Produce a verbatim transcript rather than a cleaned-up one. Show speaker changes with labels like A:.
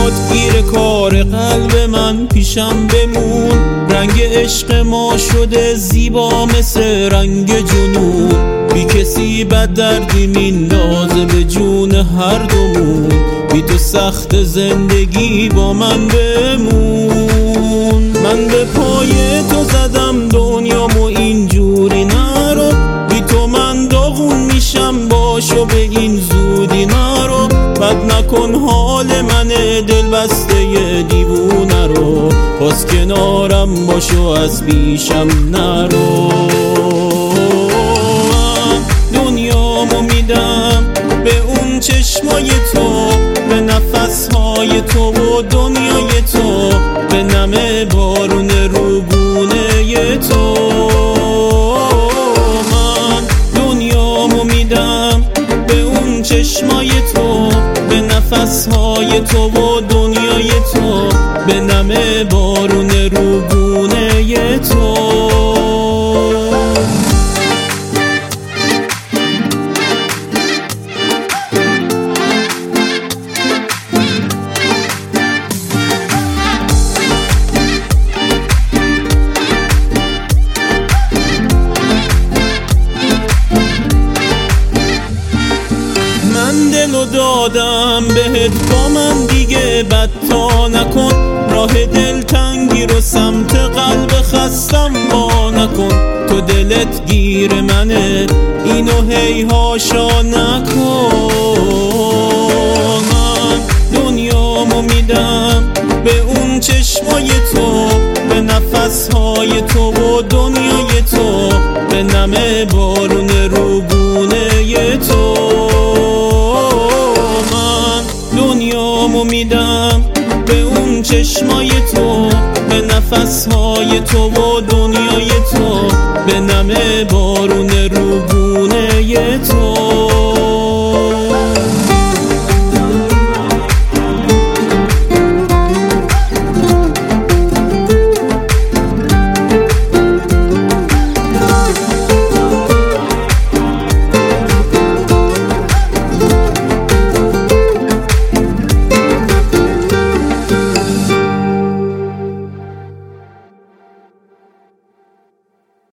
A: شد گیر کار قلب من پیشم بمون. رنگ عشق ما شده زیبا مثل رنگ جنون. بی کسی بد دردی میندازه به جون هر دومون. بی تو سخت زندگی با من بمون. من به پای تو زدم دنیامو اینجوری نرو. بی تو من داغون میشم باشو به این زودی نرو. بد نکن حال من دل بسته دیوونه رو. باز کنارم باشو از پیشم نرو. دنیامو میدم به اون چشمای تو، به نفسهای تو و دنیای تو، به نم بارون روگونه تو. من دنیامو میدم به اون چشمای تو، به نفسهای تو و دنیای تو، به نم بارون روگونه تو. من دلو دادم بهت با من دیگه بدتا نکن. راه دلتنگی رو سمت قلب خستم با نکن. تو دلت گیر منه اینو هی هاشا نکن. من دنیامو میدم به اون چشمای تو، به نفسهای تو و دنیای تو، به نم بارون روگونه تو. دنیامو میدم به اون چشمای تو، به نفسهای تو و دنیای تو، به نم بارون روگونه تو.